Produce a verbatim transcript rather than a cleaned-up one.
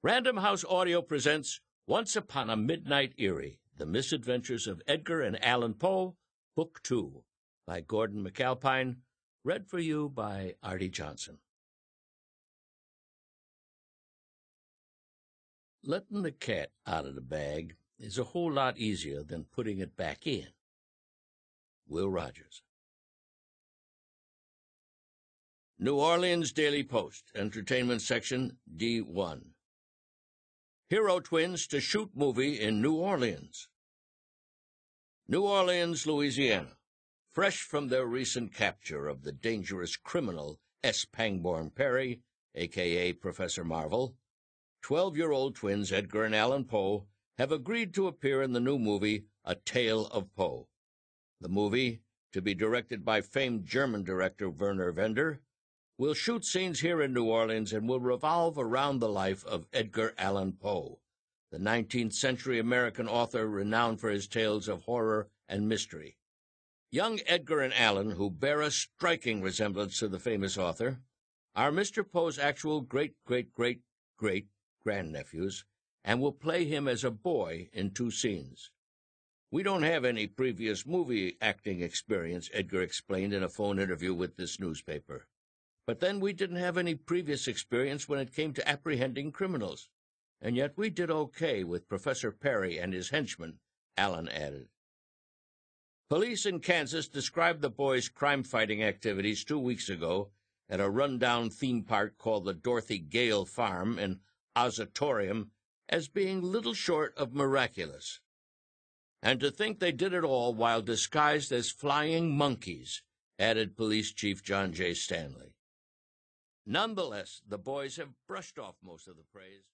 Random House Audio presents Once Upon a Midnight Erie, The Misadventures of Edgar and Allan Poe, Book Two, by Gordon McAlpine, read for you by Artie Johnson. Letting the cat out of the bag is a whole lot easier than putting it back in. Will Rogers. New Orleans Daily Post, Entertainment Section, D one. Hero twins to shoot movie in New Orleans. New Orleans, Louisiana. Fresh from their recent capture of the dangerous criminal S. Pangborn Perry, a k a. Professor Marvel, twelve-year-old twins Edgar and Allan Poe have agreed to appear in the new movie A Tale of Poe. The movie, to be directed by famed German director Werner Wender, will shoot scenes here in New Orleans and will revolve around the life of Edgar Allan Poe, the nineteenth century American author renowned for his tales of horror and mystery. Young Edgar and Allan, who bear a striking resemblance to the famous author, are Mister Poe's actual great-great-great-great-grandnephews and will play him as a boy in two scenes. "We don't have any previous movie acting experience," Edgar explained in a phone interview with this newspaper. "But then we didn't have any previous experience when it came to apprehending criminals. And yet we did okay with Professor Perry and his henchmen," Allan added. Police in Kansas described the boys' crime-fighting activities two weeks ago at a rundown theme park called the Dorothy Gale Farm in Ozatorium as being little short of miraculous. "And to think they did it all while disguised as flying monkeys," added Police Chief John J. Stanley. Nonetheless, the boys have brushed off most of the praise.